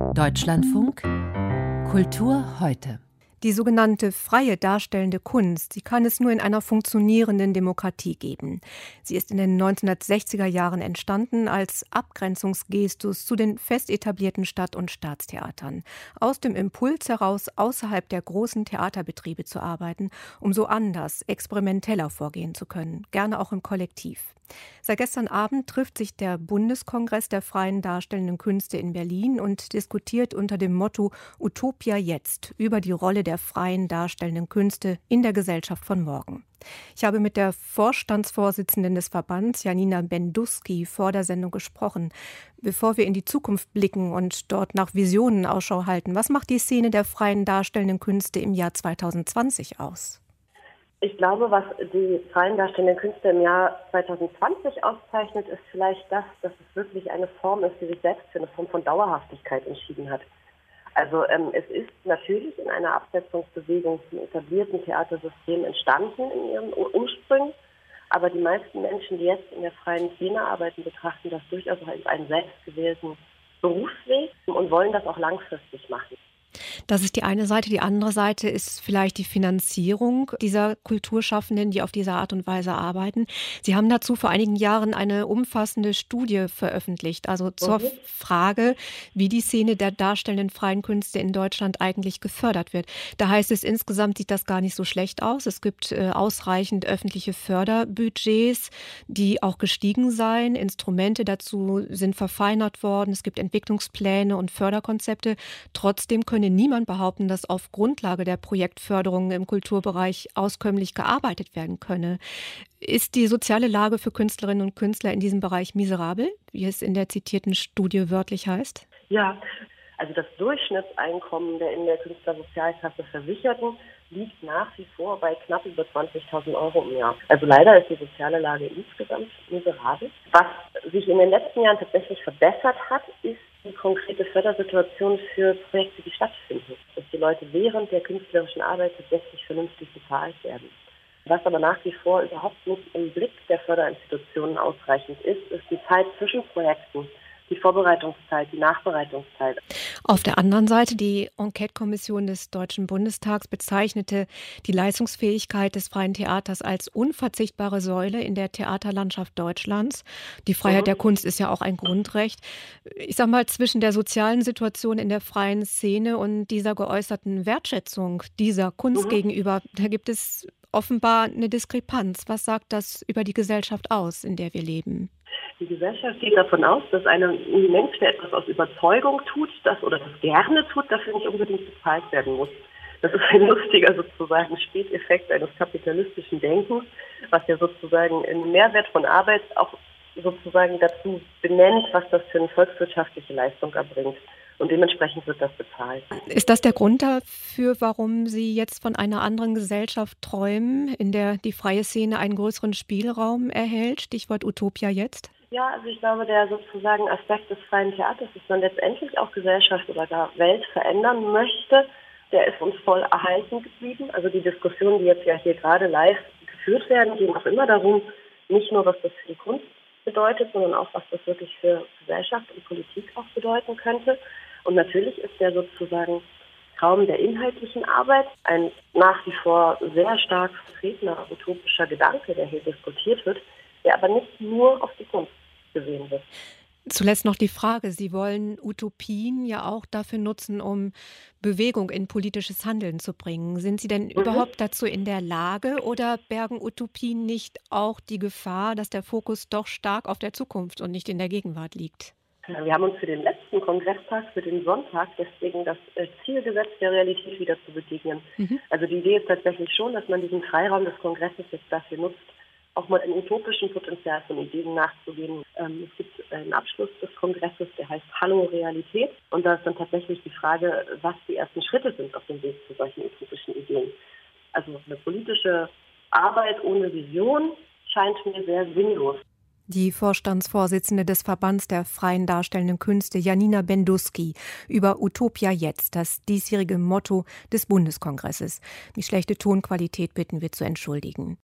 Deutschlandfunk Kultur heute. Die sogenannte freie darstellende Kunst, die kann es nur in einer funktionierenden Demokratie geben. Sie ist in den 1960er Jahren entstanden als Abgrenzungsgestus zu den fest etablierten Stadt- und Staatstheatern. Aus dem Impuls heraus, außerhalb der großen Theaterbetriebe zu arbeiten, um so anders, experimenteller vorgehen zu können, gerne auch im Kollektiv. Seit gestern Abend trifft sich der Bundeskongress der freien darstellenden Künste in Berlin und diskutiert unter dem Motto Utopia jetzt über die Rolle der freien darstellenden Künste in der Gesellschaft von morgen. Ich habe mit der Vorstandsvorsitzenden des Verbands, Janina Benduski, vor der Sendung gesprochen. Bevor wir in die Zukunft blicken und dort nach Visionen Ausschau halten, was macht die Szene der freien darstellenden Künste im Jahr 2020 aus? Ich glaube, was die freien darstellenden Künste im Jahr 2020 auszeichnet, ist vielleicht das, dass es wirklich eine Form ist, die sich selbst für eine Form von Dauerhaftigkeit entschieden hat. Also es ist natürlich in einer Absetzungsbewegung zum etablierten Theatersystem entstanden in ihren Ursprüngen, aber die meisten Menschen, die jetzt in der freien Szene arbeiten, betrachten das durchaus als einen selbstgewählten Berufsweg und wollen das auch langfristig machen. Das ist die eine Seite. Die andere Seite ist vielleicht die Finanzierung dieser Kulturschaffenden, die auf diese Art und Weise arbeiten. Sie haben dazu vor einigen Jahren eine umfassende Studie veröffentlicht, also zur Frage, wie die Szene der darstellenden freien Künste in Deutschland eigentlich gefördert wird. Da heißt es, insgesamt sieht das gar nicht so schlecht aus. Es gibt ausreichend öffentliche Förderbudgets, die auch gestiegen seien. Instrumente dazu sind verfeinert worden. Es gibt Entwicklungspläne und Förderkonzepte. Trotzdem könne niemand behaupten, dass auf Grundlage der Projektförderung im Kulturbereich auskömmlich gearbeitet werden könne. Ist die soziale Lage für Künstlerinnen und Künstler in diesem Bereich miserabel, wie es in der zitierten Studie wörtlich heißt? Ja, also das Durchschnittseinkommen der in der Künstlersozialkasse Versicherten liegt nach wie vor bei knapp über 20.000 Euro im Jahr. Also leider ist die soziale Lage insgesamt miserabel. Was sich in den letzten Jahren tatsächlich verbessert hat, ist die konkrete Fördersituation für Projekte, die stattfinden. Dass die Leute während der künstlerischen Arbeit tatsächlich vernünftig bezahlt werden. Was aber nach wie vor überhaupt nicht im Blick der Förderinstitutionen ausreichend ist, ist die Zeit zwischen Projekten, die Vorbereitungszeit, die Nachbereitungszeit. Auf der anderen Seite, die Enquete-Kommission des Deutschen Bundestags bezeichnete die Leistungsfähigkeit des freien Theaters als unverzichtbare Säule in der Theaterlandschaft Deutschlands. Die Freiheit der Kunst ist ja auch ein Grundrecht. Ich sag mal, zwischen der sozialen Situation in der freien Szene und dieser geäußerten Wertschätzung dieser Kunst gegenüber, da gibt es offenbar eine Diskrepanz. Was sagt das über die Gesellschaft aus, in der wir leben? Die Gesellschaft geht davon aus, dass ein Mensch, der etwas aus Überzeugung tut, das gerne tut, dafür nicht unbedingt bezahlt werden muss. Das ist ein lustiger sozusagen Späteffekt eines kapitalistischen Denkens, was ja sozusagen einen Mehrwert von Arbeit auch sozusagen dazu benennt, was das für eine volkswirtschaftliche Leistung erbringt. Und dementsprechend wird das bezahlt. Ist das der Grund dafür, warum Sie jetzt von einer anderen Gesellschaft träumen, in der die freie Szene einen größeren Spielraum erhält? Stichwort Utopia jetzt? Ja, also ich glaube, der sozusagen Aspekt des freien Theaters, dass man letztendlich auch Gesellschaft oder gar Welt verändern möchte, der ist uns voll erhalten geblieben. Also die Diskussionen, die jetzt ja hier gerade live geführt werden, gehen auch immer darum, nicht nur, was das für die Kunst bedeutet, sondern auch, was das wirklich für Gesellschaft und Politik auch bedeuten könnte. Und natürlich ist der sozusagen Raum der inhaltlichen Arbeit ein nach wie vor sehr stark vertretener utopischer Gedanke, der hier diskutiert wird, der aber nicht nur auf die Kunst gesehen wird. Zuletzt noch die Frage, Sie wollen Utopien ja auch dafür nutzen, um Bewegung in politisches Handeln zu bringen. Sind Sie denn überhaupt dazu in der Lage oder bergen Utopien nicht auch die Gefahr, dass der Fokus doch stark auf der Zukunft und nicht in der Gegenwart liegt? Wir haben uns für den letzten Kongresstag, für den Sonntag, deswegen das Ziel gesetzt, der Realität wieder zu begegnen. Also die Idee ist tatsächlich schon, dass man diesen Freiraum des Kongresses jetzt dafür nutzt, auch mal einem utopischen Potenzial von Ideen nachzugehen. Es gibt einen Abschluss des Kongresses, der heißt Hallo Realität. Und da ist dann tatsächlich die Frage, was die ersten Schritte sind auf dem Weg zu solchen utopischen Ideen. Also eine politische Arbeit ohne Vision scheint mir sehr sinnlos. Die Vorstandsvorsitzende des Verbands der freien darstellenden Künste, Janina Benduski, über Utopia jetzt, das diesjährige Motto des Bundeskongresses. Die schlechte Tonqualität bitten wir zu entschuldigen.